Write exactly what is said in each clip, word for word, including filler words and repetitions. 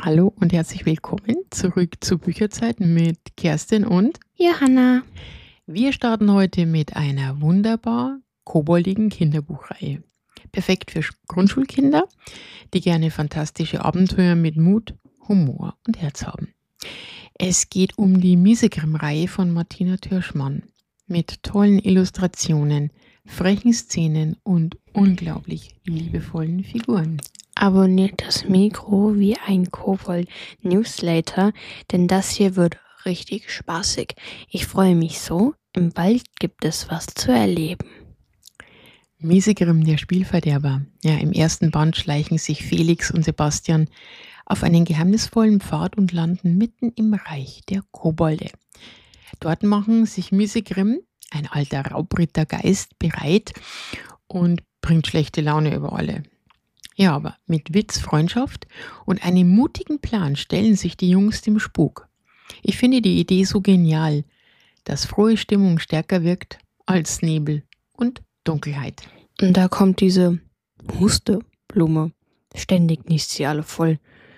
Hallo und herzlich willkommen zurück zu Bücherzeit mit Kerstin und Johanna. wir starten heute mit einer wunderbar koboldigen Kinderbuchreihe. Perfekt für Grundschulkinder, die gerne fantastische Abenteuer mit Mut, Humor und Herz haben. Es geht um die Miesegrim-Reihe von Martina Türschmann mit tollen Illustrationen, frechen Szenen und unglaublich liebevollen Figuren. Abonniert das Mikro wie ein Kobold-Newsletter, denn das hier wird richtig spaßig. Ich freue mich so. Im Wald gibt es was zu erleben. Miesegrim, der Spielverderber. Ja, im ersten Band schleichen sich Felix und Sebastian auf einen geheimnisvollen Pfad und landen mitten im Reich der Kobolde. Dort machen sich Miesegrim, ein alter Raubrittergeist, bereit und bringt schlechte Laune über alle. Ja, aber mit Witz, Freundschaft und einem mutigen Plan stellen sich die Jungs dem Spuk. Ich finde die Idee so genial, dass frohe Stimmung stärker wirkt als Nebel und Dunkelheit. Und da kommt diese Husteblume. Ständig niest sie alle voll.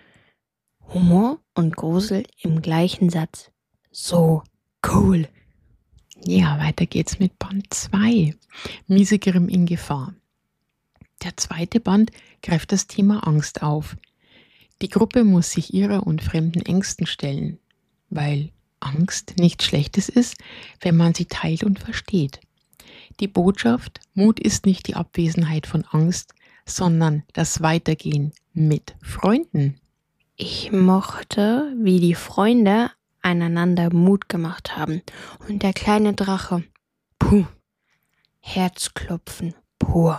Humor und Grusel im gleichen Satz. So cool. Ja, weiter geht's mit Band zwei. Miesegrim in Gefahr. Der zweite Band greift das Thema Angst auf. Die Gruppe muss sich ihrer und fremden Ängsten stellen, weil Angst nichts Schlechtes ist, wenn man sie teilt und versteht. Die Botschaft: Mut ist nicht die Abwesenheit von Angst, sondern das Weitergehen mit Freunden. Ich mochte, wie die Freunde einander Mut gemacht haben. Und der kleine Drache, puh, Herzklopfen pur.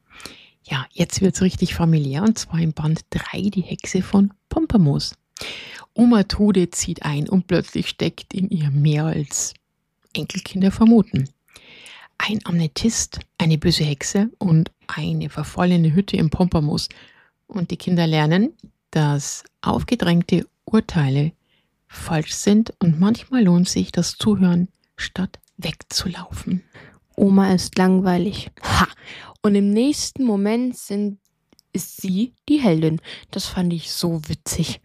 Ja, jetzt wird's richtig familiär, und zwar im Band drei, die Hexe von Pompermoos. Oma Trude zieht ein und plötzlich steckt in ihr mehr als Enkelkinder vermuten. Ein Amethyst, eine böse Hexe und eine verfallene Hütte im Pompermoos. Und die Kinder lernen, dass aufgedrängte Urteile falsch sind und manchmal lohnt sich das Zuhören, statt wegzulaufen. Oma ist langweilig. Ha! Und im nächsten Moment sind, ist sie die Heldin. Das fand ich so witzig.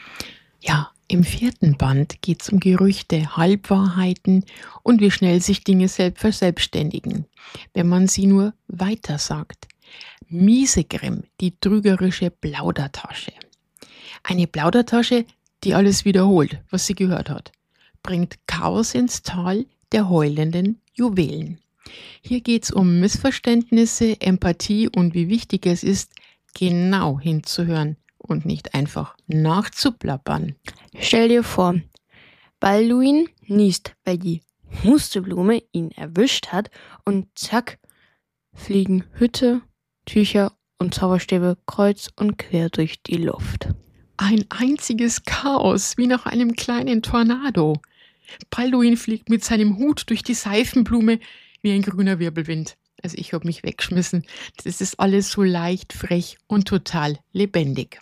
Ja, im vierten Band geht es um Gerüchte, Halbwahrheiten und wie schnell sich Dinge selbst verselbstständigen, wenn man sie nur weitersagt. Miesegrim, die trügerische Plaudertasche. Eine Plaudertasche, die alles wiederholt, was sie gehört hat, bringt Chaos ins Tal der heulenden Juwelen. Hier geht es um Missverständnisse, Empathie und wie wichtig es ist, genau hinzuhören und nicht einfach nachzuplappern. Stell dir vor, Balduin niest, weil die Husteblume ihn erwischt hat und zack, fliegen Hütte, Tücher und Zauberstäbe kreuz und quer durch die Luft. Ein einziges Chaos, wie nach einem kleinen Tornado. Balduin fliegt mit seinem Hut durch die Seifenblume wie ein grüner Wirbelwind. Also ich habe mich weggeschmissen. Das ist alles so leicht, frech und total lebendig.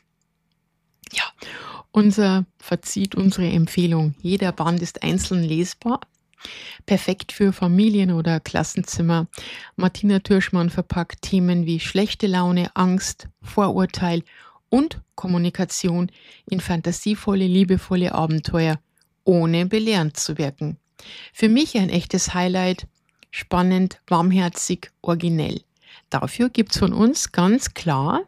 Ja, unser Fazit, unsere Empfehlung. Jeder Band ist einzeln lesbar. Perfekt für Familien oder Klassenzimmer. Martina Türschmann verpackt Themen wie schlechte Laune, Angst, Vorurteil und Kommunikation in fantasievolle, liebevolle Abenteuer, ohne belehrend zu wirken. Für mich ein echtes Highlight. Spannend, warmherzig, originell. Dafür gibt's von uns ganz klar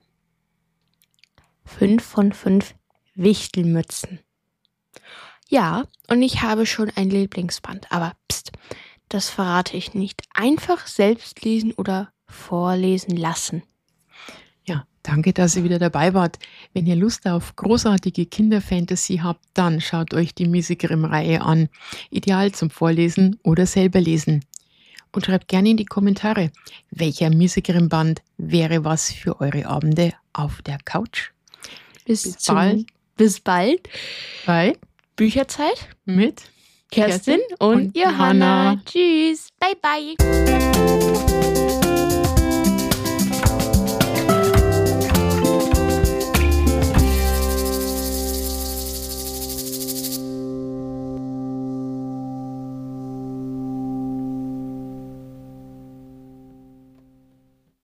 Fünf von fünf Wichtelmützen. Ja, und ich habe schon ein Lieblingsband, aber pst, das verrate ich nicht. Einfach selbst lesen oder vorlesen lassen. Ja, danke, dass ihr wieder dabei wart. Wenn ihr Lust auf großartige Kinderfantasy habt, dann schaut euch die Miesegrim-Reihe an. Ideal zum Vorlesen oder selber lesen. Und schreibt gerne in die Kommentare, welcher Miesegrim-Band wäre was für eure Abende auf der Couch. Bis, bis bald. Bis bald. Bei Bücherzeit mit Kerstin, Kerstin und, und Johanna. Johanna. Tschüss. Bye, bye.